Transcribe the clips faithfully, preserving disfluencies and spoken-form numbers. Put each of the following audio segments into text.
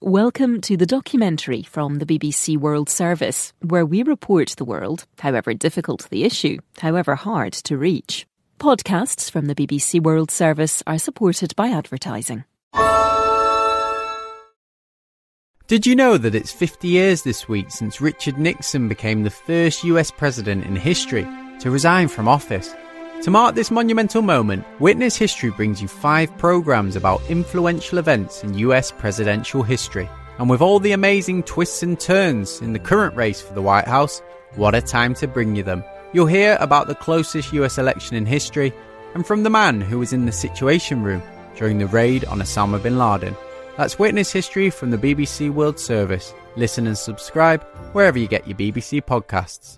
Welcome to the documentary from the B B C World Service, where we report the world, however difficult the issue, however hard to reach. Podcasts from the B B C World Service are supported by advertising. Did you know that it's fifty years this week since Richard Nixon became the first U S president in history to resign from office? To mark this monumental moment, Witness History brings you five programmes about influential events in U S presidential history. And with all the amazing twists and turns in the current race for the White House, what a time to bring you them. You'll hear about the closest U S election in history and from the man who was in the Situation Room during the raid on Osama bin Laden. That's Witness History from the B B C World Service. Listen and subscribe wherever you get your B B C podcasts.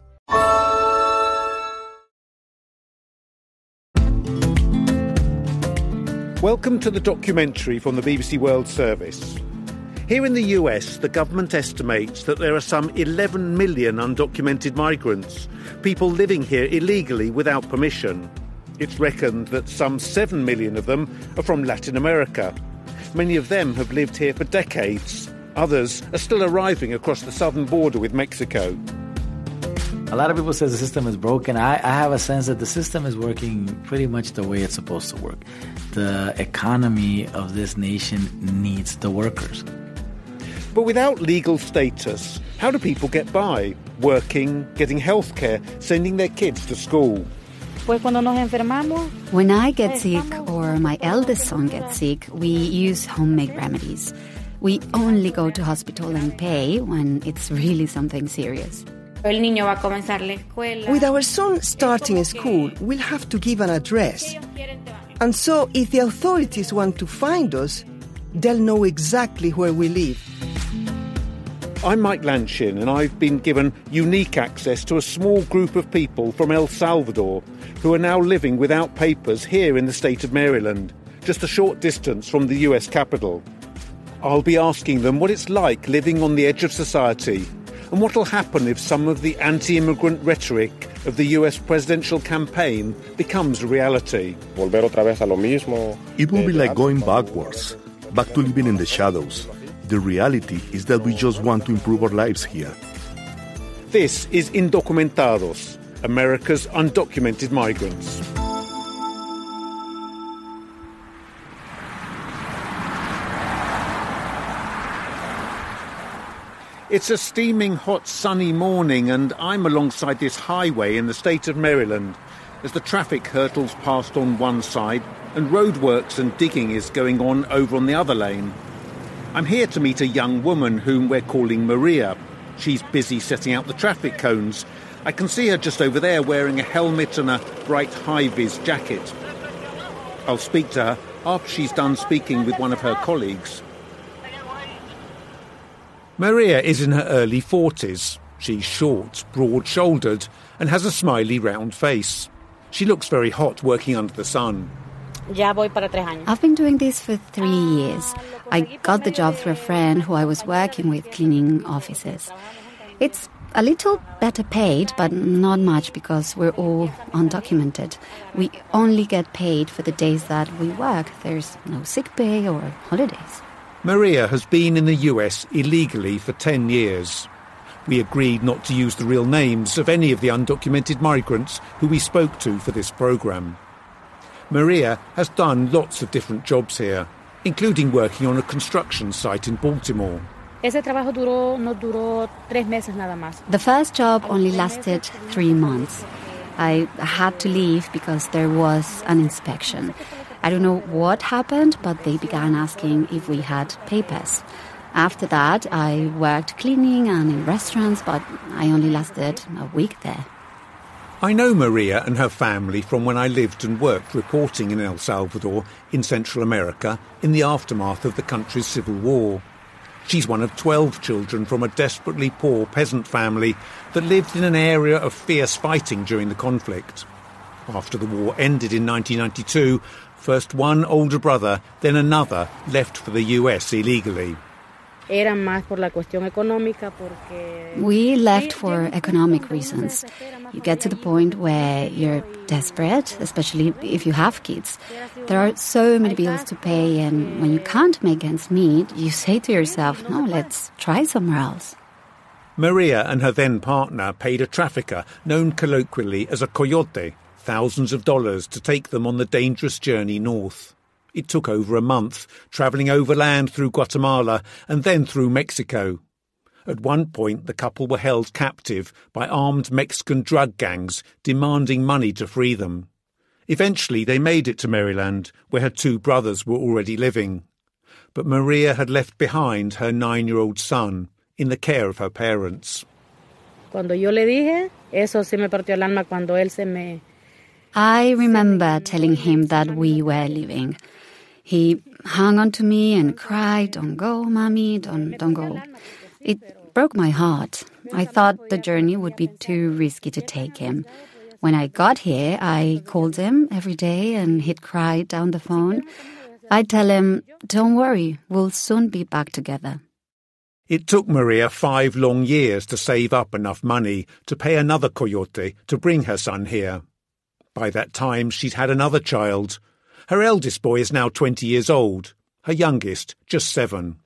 Welcome to the documentary from the B B C World Service. Here in the U S, the government estimates that there are some eleven million undocumented migrants, people living here illegally without permission. It's reckoned that some seven million of them are from Latin America. Many of them have lived here for decades. Others are still arriving across the southern border with Mexico. A lot of people say the system is broken. I, I have a sense that the system is working pretty much the way it's supposed to work. The economy of this nation needs the workers. But without legal status, how do people get by? Working, getting health care, sending their kids to school. When I get sick or my eldest son gets sick, we use homemade remedies. We only go to hospital and pay when it's really something serious. With our son starting school, we'll have to give an address. And so if the authorities want to find us, they'll know exactly where we live. I'm Mike Lanshin, and I've been given unique access to a small group of people from El Salvador who are now living without papers here in the state of Maryland, just a short distance from the U S capital. I'll be asking them what it's like living on the edge of society, and what will happen if some of the anti-immigrant rhetoric of the U S presidential campaign becomes a reality. It will be like going backwards, back to living in the shadows. The reality is that we just want to improve our lives here. This is Indocumentados, America's undocumented migrants. It's a steaming hot sunny morning, and I'm alongside this highway in the state of Maryland as the traffic hurtles past on one side and roadworks and digging is going on over on the other lane. I'm here to meet a young woman whom we're calling Maria. She's busy setting out the traffic cones. I can see her just over there wearing a helmet and a bright high-vis jacket. I'll speak to her after she's done speaking with one of her colleagues. Maria is in her early forties. She's short, broad-shouldered, and has a smiley round face. She looks very hot working under the sun. I've been doing this for three years. I got the job through a friend who I was working with cleaning offices. It's a little better paid, but not much because we're all undocumented. We only get paid for the days that we work. There's no sick pay or holidays. Maria has been in the U S illegally for ten years. We agreed not to use the real names of any of the undocumented migrants who we spoke to for this programme. Maria has done lots of different jobs here, including working on a construction site in Baltimore. The first job only lasted three months. I had to leave because there was an inspection. I don't know what happened, but they began asking if we had papers. After that, I worked cleaning and in restaurants, but I only lasted a week there. I know Maria and her family from when I lived and worked reporting in El Salvador in Central America in the aftermath of the country's civil war. She's one of twelve children from a desperately poor peasant family that lived in an area of fierce fighting during the conflict. After the war ended in nineteen ninety-two, first one older brother, then another, left for the U S illegally. We left for economic reasons. You get to the point where you're desperate, especially if you have kids. There are so many bills to pay, and when you can't make ends meet, you say to yourself, no, let's try somewhere else. Maria and her then partner paid a trafficker, known colloquially as a coyote, thousands of dollars to take them on the dangerous journey north. It took over a month, travelling overland through Guatemala and then through Mexico. At one point, the couple were held captive by armed Mexican drug gangs demanding money to free them. Eventually, they made it to Maryland, where her two brothers were already living. But Maria had left behind her nine-year-old son in the care of her parents. I remember telling him that we were leaving. He hung on to me and cried, "Don't go, Mommy, don't, don't go." It broke my heart. I thought the journey would be too risky to take him. When I got here, I called him every day and he'd cry down the phone. I'd tell him, "Don't worry, we'll soon be back together." It took Maria five long years to save up enough money to pay another coyote to bring her son here. By that time, she'd had another child. Her eldest boy is now twenty years old, her youngest just seven.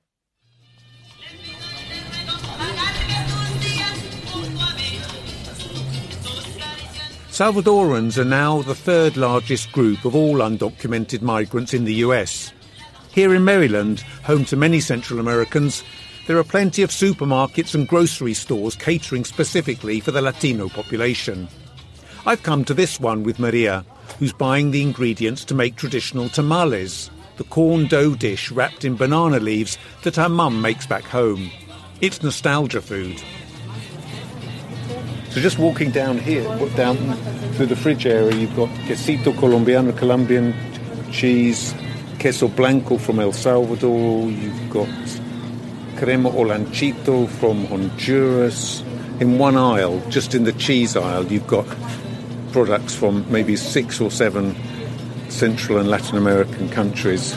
Salvadorans are now the third largest group of all undocumented migrants in the U S. Here in Maryland, home to many Central Americans, there are plenty of supermarkets and grocery stores catering specifically for the Latino population. I've come to this one with Maria, who's buying the ingredients to make traditional tamales, the corn dough dish wrapped in banana leaves that her mum makes back home. It's nostalgia food. So just walking down here, down through the fridge area, you've got quesito colombiano, Colombian cheese, queso blanco from El Salvador, you've got crema olanchito from Honduras. In one aisle, just in the cheese aisle, you've got products from maybe six or seven Central and Latin American countries.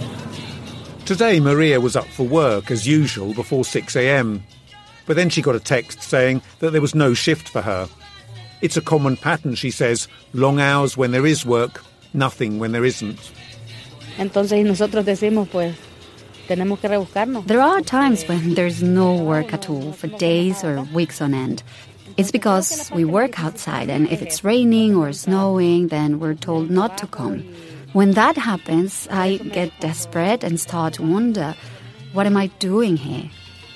Today, Maria was up for work, as usual, before six a.m. But then she got a text saying that there was no shift for her. It's a common pattern, she says, long hours when there is work, nothing when there isn't. Entonces nosotros decimos, pues, tenemos que rebuscarnos. There are times when there's no work at all, for days or weeks on end. It's because we work outside, and if it's raining or snowing, then we're told not to come. When that happens, I get desperate and start to wonder, what am I doing here?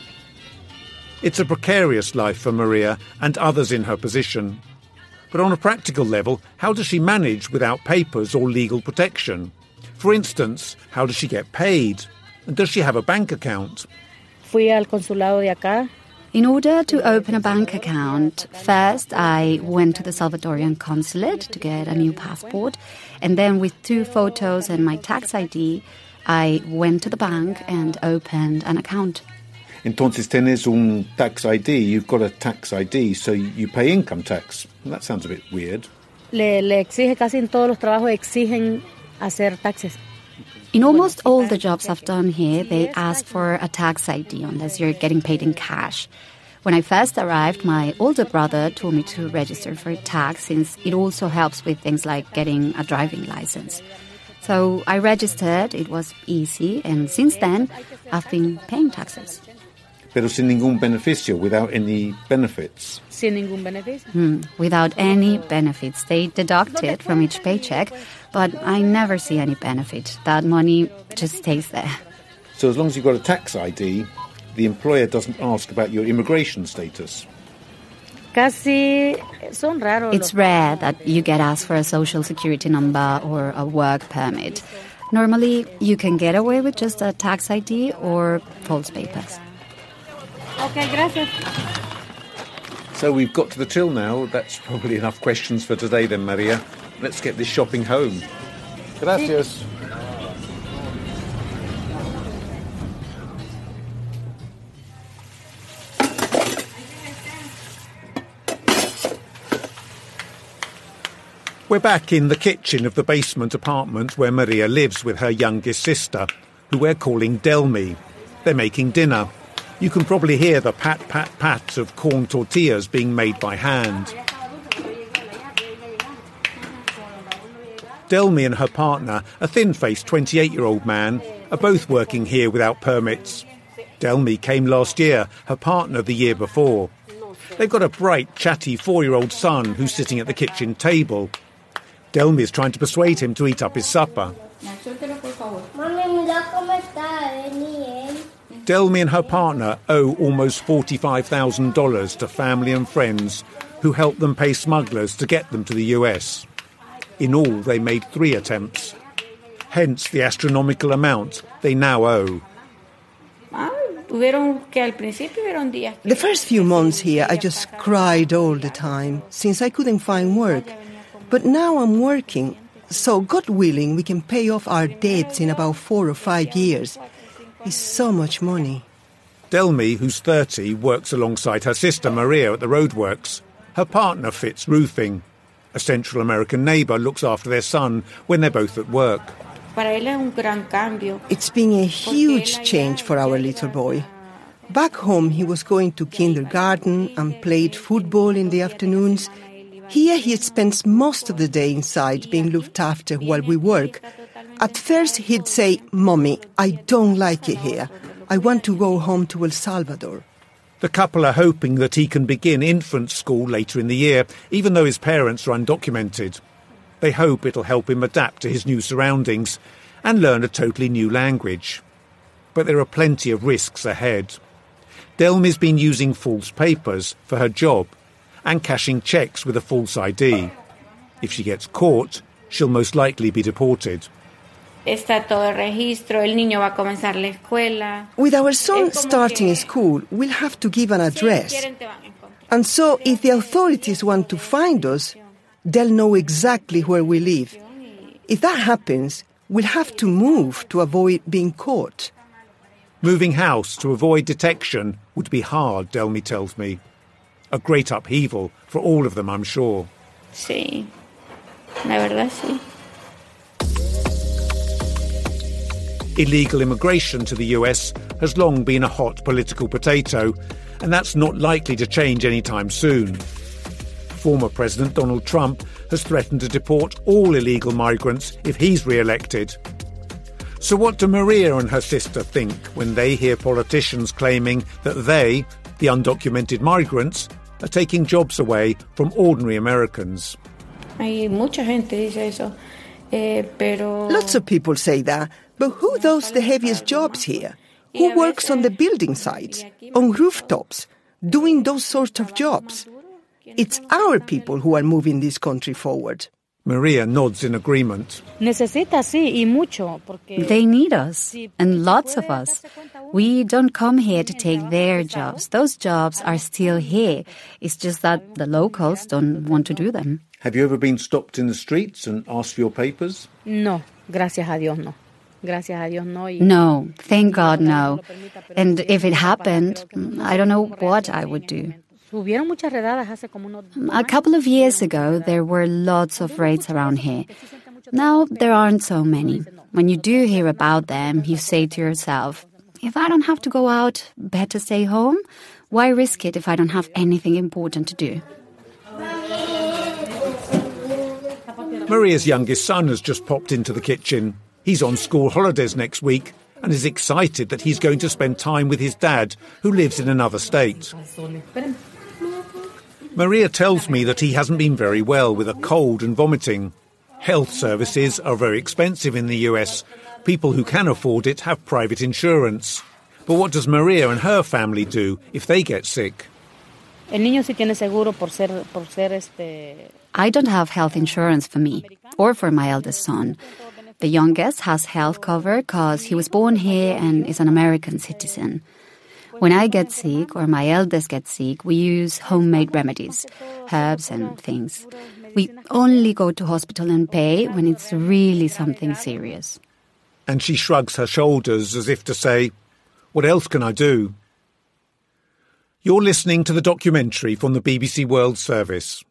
It's a precarious life for Maria and others in her position. But on a practical level, how does she manage without papers or legal protection? For instance, how does she get paid? And does she have a bank account? Fui al consulado de acá. In order to open a bank account, first I went to the Salvadorian consulate to get a new passport, and then with two photos and my tax I D, I went to the bank and opened an account. Entonces tienes un tax I D, you've got a tax I D, so you pay income tax. That sounds a bit weird. Le, le exige, casi en todos los trabajos exigen hacer taxes. In almost all the jobs I've done here, they ask for a tax I D unless you're getting paid in cash. When I first arrived, my older brother told me to register for tax since it also helps with things like getting a driving license. So I registered, it was easy, and since then, I've been paying taxes. Pero sin ningún beneficio, without any benefits. Sin ningún beneficio? Hmm, without any benefits. They deduct it from each paycheck, but I never see any benefit. That money just stays there. So as long as you've got a tax I D, the employer doesn't ask about your immigration status? Casi son raros. It's rare that you get asked for a social security number or a work permit. Normally, you can get away with just a tax I D or false papers. Okay, gracias. So we've got to the till now. That's probably enough questions for today then, Maria. Let's get this shopping home. Gracias. We're back in the kitchen of the basement apartment where Maria lives with her youngest sister, who we're calling Delmi. They're making dinner. You can probably hear the pat, pat, pat of corn tortillas being made by hand. Delmi and her partner, a thin-faced twenty-eight-year-old man, are both working here without permits. Delmi came last year, her partner the year before. They've got a bright, chatty four-year-old son who's sitting at the kitchen table. Delmi is trying to persuade him to eat up his supper. Delmi and her partner owe almost forty-five thousand dollars to family and friends who helped them pay smugglers to get them to the U S. In all, they made three attempts. Hence the astronomical amount they now owe. The first few months here, I just cried all the time, since I couldn't find work. But now I'm working, so God willing, we can pay off our debts in about four or five years. It's so much money. Delmi, who's thirty, works alongside her sister Maria at the roadworks. Her partner fits roofing. A Central American neighbour looks after their son when they're both at work. It's been a huge change for our little boy. Back home, he was going to kindergarten and played football in the afternoons. Here, he spends most of the day inside being looked after while we work. At first, he'd say, "Mommy, I don't like it here. I want to go home to El Salvador." The couple are hoping that he can begin infant school later in the year, even though his parents are undocumented. They hope it'll help him adapt to his new surroundings and learn a totally new language. But there are plenty of risks ahead. Delmi's been using false papers for her job and cashing cheques with a false I D. If she gets caught, she'll most likely be deported. With our son starting school, we'll have to give an address. And so if the authorities want to find us, they'll know exactly where we live. If that happens, we'll have to move to avoid being caught. Moving house to avoid detection would be hard, Delmi tells me. A great upheaval for all of them, I'm sure. Sí, la verdad sí. Illegal immigration to the U S has long been a hot political potato, and that's not likely to change anytime soon. Former President Donald Trump has threatened to deport all illegal migrants if he's re-elected. So what do Maria and her sister think when they hear politicians claiming that they, the undocumented migrants, are taking jobs away from ordinary Americans? Hay mucha gente dice eso, eh, pero... Lots of people say that. But who does the heaviest jobs here? Who works on the building sites, on rooftops, doing those sorts of jobs? It's our people who are moving this country forward. Maria nods in agreement. They need us, and lots of us. We don't come here to take their jobs. Those jobs are still here. It's just that the locals don't want to do them. Have you ever been stopped in the streets and asked for your papers? No, gracias a Dios, no. No, thank God, no. And if it happened, I don't know what I would do. A couple of years ago, there were lots of raids around here. Now, there aren't so many. When you do hear about them, you say to yourself, if I don't have to go out, better stay home. Why risk it if I don't have anything important to do? Maria's youngest son has just popped into the kitchen. He's on school holidays next week and is excited that he's going to spend time with his dad, who lives in another state. Maria tells me that he hasn't been very well with a cold and vomiting. Health services are very expensive in the U S. People who can afford it have private insurance. But what does Maria and her family do if they get sick? I don't have health insurance for me or for my eldest son. The youngest has health cover because he was born here and is an American citizen. When I get sick or my eldest gets sick, we use homemade remedies, herbs and things. We only go to hospital and pay when it's really something serious. And she shrugs her shoulders as if to say, what else can I do? You're listening to the documentary from the B B C World Service.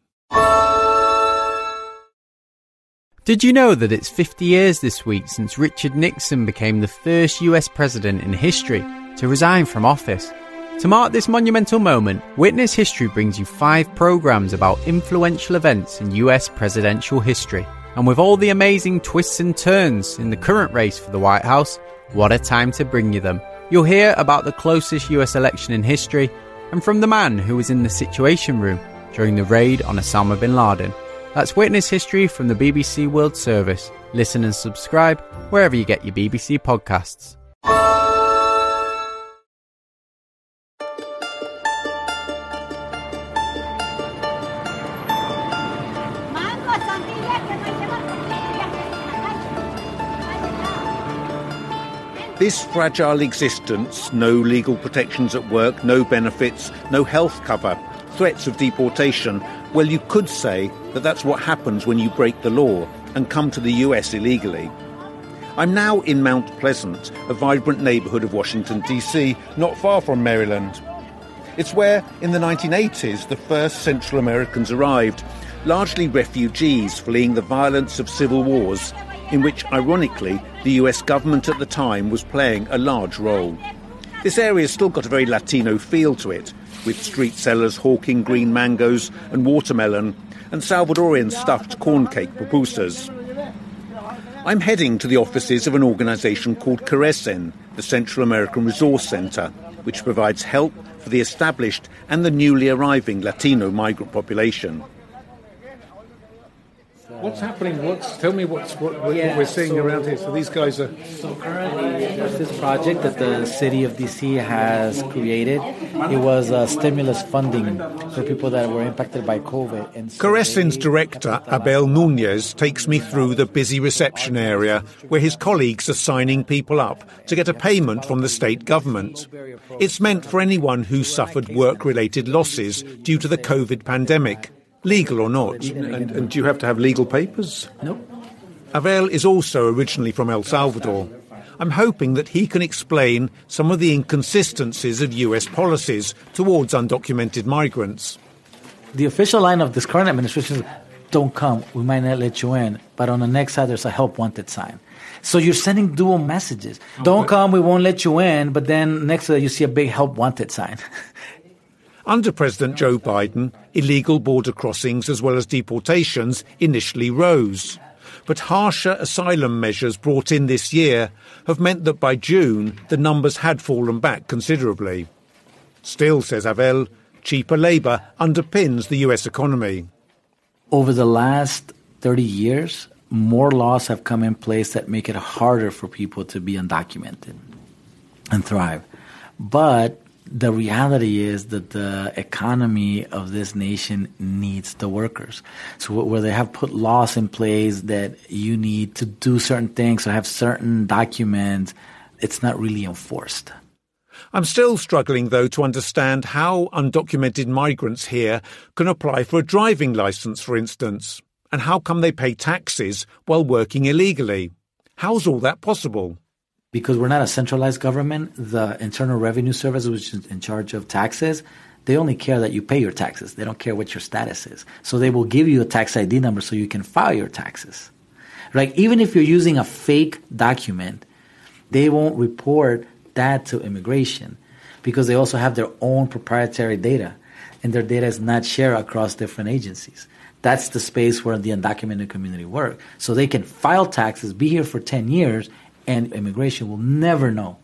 Did you know that it's fifty years this week since Richard Nixon became the first U S president in history to resign from office. To mark this monumental moment, Witness History brings you five programmes about influential events in U S presidential history. And with all the amazing twists and turns in the current race for the White House, what a time to bring you them. You'll hear about the closest U S election in history and from the man who was in the Situation Room during the raid on Osama bin Laden. That's Witness History from the B B C World Service. Listen and subscribe wherever you get your B B C podcasts. This fragile existence, no legal protections at work, no benefits, no health cover, threats of deportation, well, you could say that that's what happens when you break the law and come to the U S illegally. I'm now in Mount Pleasant, a vibrant neighbourhood of Washington, D C, not far from Maryland. It's where, in the nineteen eighties, the first Central Americans arrived, largely refugees fleeing the violence of civil wars, in which, ironically, the U S government at the time was playing a large role. This area's still got a very Latino feel to it, with street sellers hawking green mangoes and watermelon, and Salvadorian stuffed corn cake pupusas. I'm heading to the offices of an organisation called CARECEN, the Central American Resource Centre, which provides help for the established and the newly arriving Latino migrant population. What's happening? What's, tell me what's, what, what, yeah, what we're seeing so, around here. So these guys are... So currently there's this project that the city of D C has created. It was uh, stimulus funding for people that were impacted by COVID. And so CARECEN's director, Abel Nunez, takes me through the busy reception area where his colleagues are signing people up to get a payment from the state government. It's meant for anyone who suffered work-related losses due to the COVID pandemic. Legal or not. And, and do you have to have legal papers? Nope. Abel is also originally from El Salvador. I'm hoping that he can explain some of the inconsistencies of U S policies towards undocumented migrants. The official line of this current administration is, don't come, we might not let you in. But on the next side, there's a help wanted sign. So you're sending dual messages. Don't come, we won't let you in. But then next to that, you see a big help wanted sign. Under President Joe Biden, illegal border crossings as well as deportations initially rose. But harsher asylum measures brought in this year have meant that by June, the numbers had fallen back considerably. Still, says Abel, cheaper labour underpins the U S economy. Over the last thirty years, more laws have come in place that make it harder for people to be undocumented and thrive. But the reality is that the economy of this nation needs the workers. So where they have put laws in place that you need to do certain things or have certain documents, it's not really enforced. I'm still struggling, though, to understand how undocumented migrants here can apply for a driving licence, for instance. And how come they pay taxes while working illegally? How's all that possible? Because we're not a centralized government, the Internal Revenue Service, which is in charge of taxes, they only care that you pay your taxes. They don't care what your status is. So they will give you a tax I D number so you can file your taxes. Right? Even if you're using a fake document, they won't report that to immigration because they also have their own proprietary data, and their data is not shared across different agencies. That's the space where the undocumented community work. So they can file taxes, be here for ten years, and immigration will never know.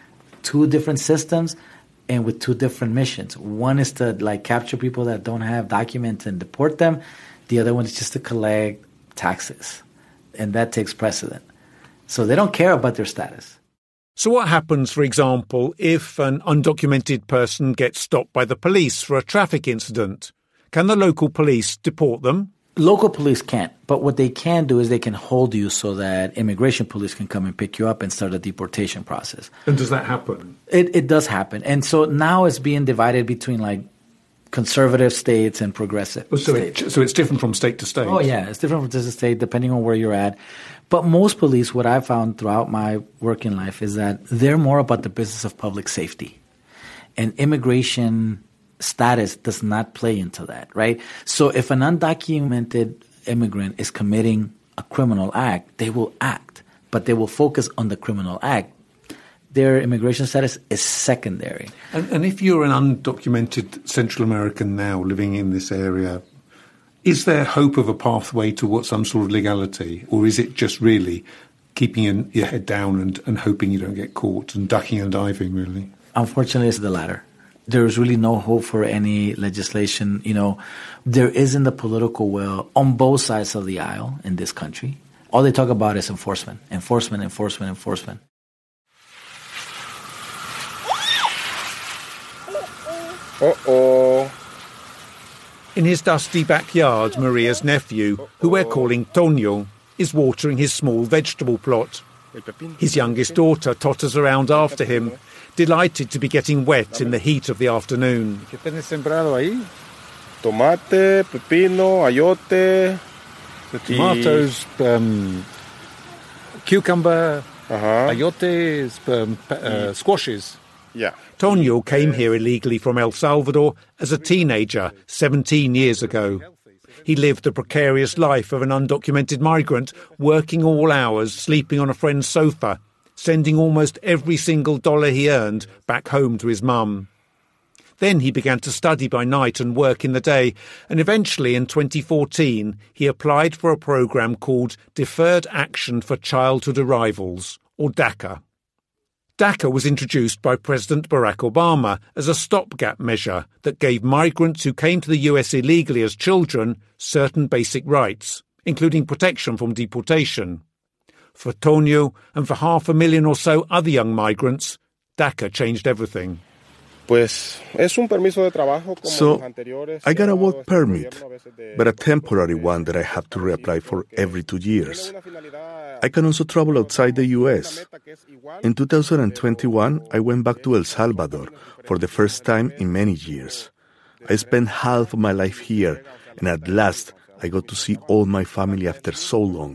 Two different systems and with two different missions. One is to like capture people that don't have documents and deport them. The other one is just to collect taxes. And that takes precedent. So they don't care about their status. So what happens, for example, if an undocumented person gets stopped by the police for a traffic incident? Can the local police deport them? Local police can't, but what they can do is they can hold you so that immigration police can come and pick you up and start a deportation process. And does that happen? It, it does happen. And so now it's being divided between like conservative states and progressive oh, so states. It, so it's different from state to state? Oh, yeah. It's different from state to state depending on where you're at. But most police, what I've found throughout my working life is that they're more about the business of public safety. And immigration status does not play into that, right? So if an undocumented immigrant is committing a criminal act, they will act, but they will focus on the criminal act. Their immigration status is secondary. And, and if you're an undocumented Central American now living in this area, is there hope of a pathway towards some sort of legality? Or is it just really keeping your, your head down and, and hoping you don't get caught and ducking and diving, really? Unfortunately, it's the latter. There's really no hope for any legislation. You know, there isn't the political will on both sides of the aisle in this country. All they talk about is enforcement, enforcement, enforcement, enforcement. Uh-oh. In his dusty backyard, Maria's nephew, who we're calling Tonio, is watering his small vegetable plot. His youngest daughter totters around after him, delighted to be getting wet in the heat of the afternoon. ¿Qué tienes sembrado ahí? Tomate, pepino, ayote. The tomatoes, um, cucumber, uh-huh. ayotes, um, uh, squashes. Yeah. Tonio came here illegally from El Salvador as a teenager seventeen years ago. He lived the precarious life of an undocumented migrant, working all hours, sleeping on a friend's sofa, sending almost every single dollar he earned back home to his mum. Then he began to study by night and work in the day, and eventually in twenty fourteen he applied for a program called Deferred Action for Childhood Arrivals, or DACA. DACA was introduced by President Barack Obama as a stopgap measure that gave migrants who came to the U S illegally as children certain basic rights, including protection from deportation. For Tonio and for half a million or so other young migrants, DACA changed everything. Pues es un permiso de trabajo como so, los anteriores. I got a work permit, but a temporary one that I have to reapply for every two years. I can also travel outside the U S. In two thousand twenty-one, I went back to El Salvador for the first time in many years. I spent half of my life here, and at last I got to see all my family after so long.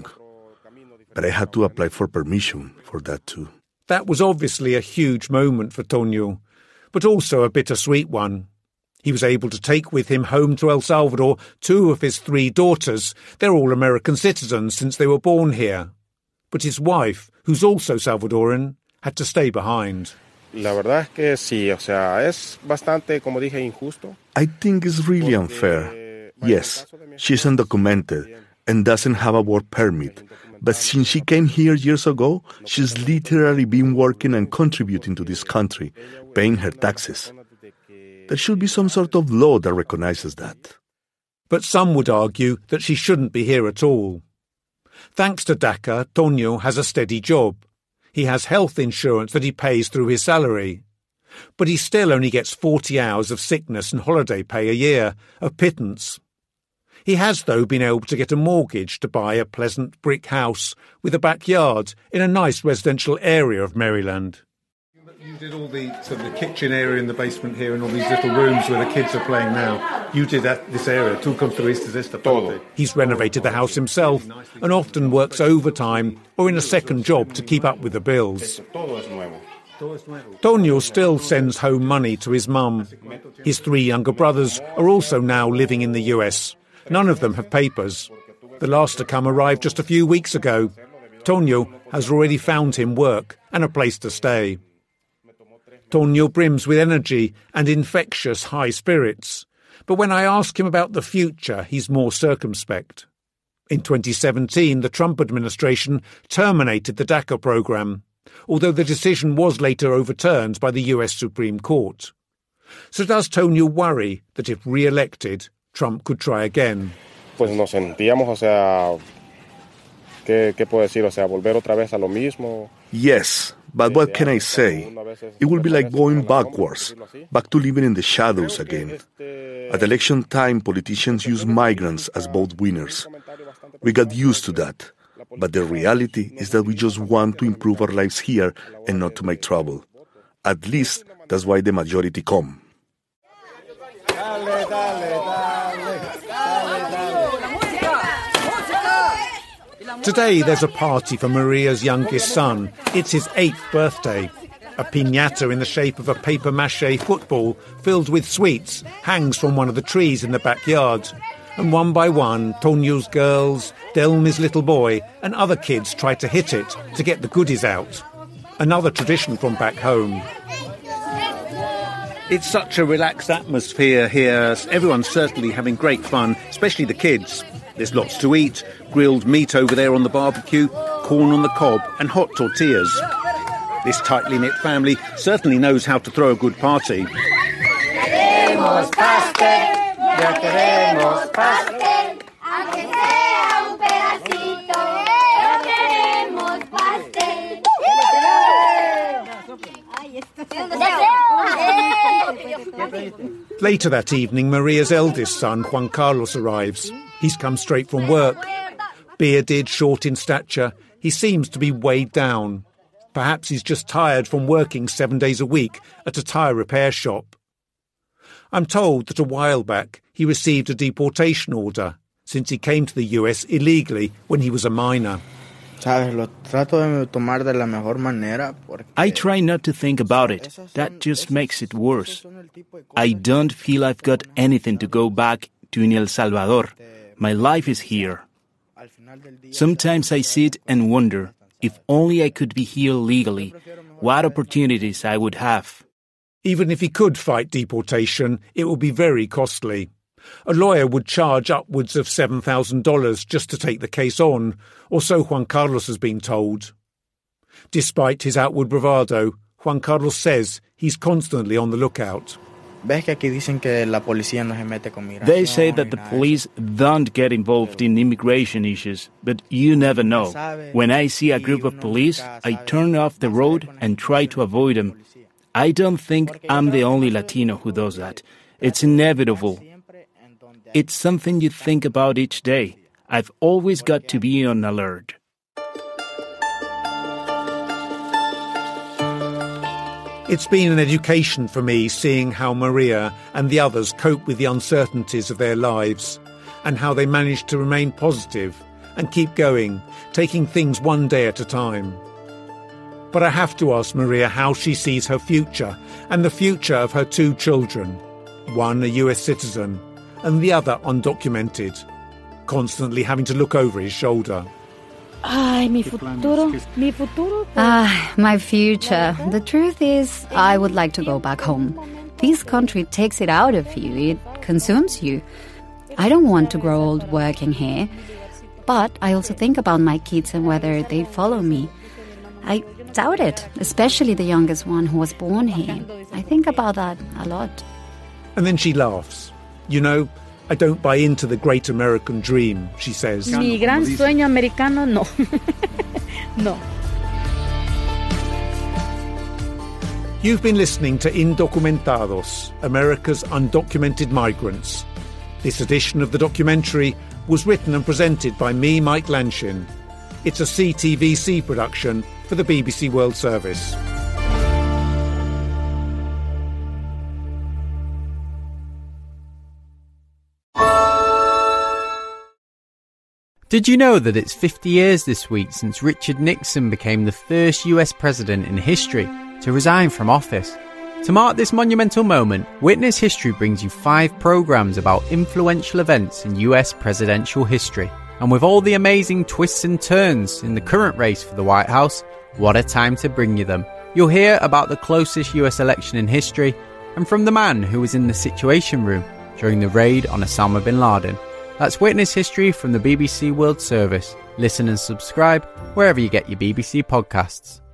But I had to apply for permission for that too. That was obviously a huge moment for Tonio, but also a bittersweet one. He was able to take with him home to El Salvador two of his three daughters. They're all American citizens since they were born here. But his wife, who's also Salvadoran, had to stay behind. La verdad es que sí, o sea, es bastante, como dije, injusto. I think it's really unfair. Yes, she's undocumented and doesn't have a work permit. But since she came here years ago, she's literally been working and contributing to this country, paying her taxes. There should be some sort of law that recognizes that. But some would argue that she shouldn't be here at all. Thanks to DACA, Tonio has a steady job. He has health insurance that he pays through his salary. But he still only gets forty hours of sickness and holiday pay a year, a pittance. He has, though, been able to get a mortgage to buy a pleasant brick house with a backyard in a nice residential area of Maryland. You did all the sort of the kitchen area in the basement here and all these little rooms where the kids are playing now. You did that, this area. Tú construiste esta parte. He's renovated the house himself and often works overtime or in a second job to keep up with the bills. Tonio still sends home money to his mum. His three younger brothers are also now living in the U S. None of them have papers. The last to come arrived just a few weeks ago. Tonio has already found him work and a place to stay. Tonio brims with energy and infectious high spirits. But when I ask him about the future, he's more circumspect. In twenty seventeen, the Trump administration terminated the DACA program, although the decision was later overturned by the U S Supreme Court. So does Tonio worry that if re-elected, Trump could try again? Pues nos sentíamos, o sea, ¿qué, qué puedo decir? O sea, volver otra vez a lo mismo. Yes, but what can I say? It will be like going backwards, back to living in the shadows again. At election time, politicians use migrants as both winners. We got used to that. But the reality is that we just want to improve our lives here and not to make trouble. At least that's why the majority come. Today there's a party for Maria's youngest son. It's his eighth birthday. A piñata in the shape of a papier-mâché football filled with sweets hangs from one of the trees in the backyard. And one by one, Tonio's girls, Delmi's little boy, and other kids try to hit it to get the goodies out. another tradition from back home. It's such a relaxed atmosphere here. Everyone's certainly having great fun, especially the kids. There's lots to eat, grilled meat over there on the barbecue, corn on the cob and hot tortillas. This tightly knit family certainly knows how to throw a good party. Queremos pastel, ya queremos pastel, aunque sea un pedacito, ya queremos pastel. Later that evening, Maria's eldest son, Juan Carlos, arrives. He's come straight from work. Bearded, short in stature, he seems to be weighed down. Perhaps he's just tired from working seven days a week at a tyre repair shop. I'm told that a while back he received a deportation order since he came to the U S illegally when he was a minor. I try not to think about it. That just makes it worse. I don't feel I've got anything to go back to in El Salvador. My life is here. Sometimes I sit and wonder, if only I could be here legally, what opportunities I would have. Even if he could fight deportation, it would be very costly. A lawyer would charge upwards of seven thousand dollars just to take the case on, or so Juan Carlos has been told. Despite his outward bravado, Juan Carlos says he's constantly on the lookout. They say that the police don't get involved in immigration issues, but you never know. When I see a group of police, I turn off the road and try to avoid them. I don't think I'm the only Latino who does that. It's inevitable. It's something you think about each day. I've always got to be on alert. It's been an education for me seeing how Maria and the others cope with the uncertainties of their lives and how they manage to remain positive and keep going, taking things one day at a time. But I have to ask Maria how she sees her future and the future of her two children, one a U S citizen and the other undocumented, constantly having to look over his shoulder. Ay, mi futuro, mi futuro. Ah, my future. The truth is, I would like to go back home. This country takes it out of you. It consumes you. I don't want to grow old working here. But I also think about my kids and whether they follow me. I doubt it, especially the youngest one who was born here. I think about that a lot. And then she laughs. You know, I don't buy into the great American dream, she says. Mi gran sueño americano, no. No. You've been listening to Indocumentados, America's Undocumented Migrants. This edition of the documentary was written and presented by me, Mike Lanshin. It's a C T V C production for the B B C World Service. Did you know that it's fifty years this week since Richard Nixon became the first U S president in history to resign from office? To mark this monumental moment, Witness History brings you five programmes about influential events in U S presidential history. And with all the amazing twists and turns in the current race for the White House, what a time to bring you them. You'll hear about the closest U S election in history and from the man who was in the Situation Room during the raid on Osama bin Laden. That's Witness History from the B B C World Service. Listen and subscribe wherever you get your B B C podcasts.